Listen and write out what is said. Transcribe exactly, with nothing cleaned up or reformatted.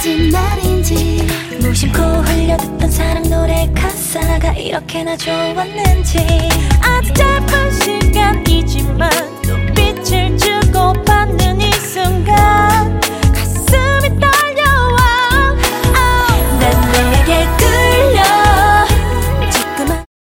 거짓말인지 무심코 흘려듣던 사랑 노래 가사가 이렇게나 좋았는지 아주 짧은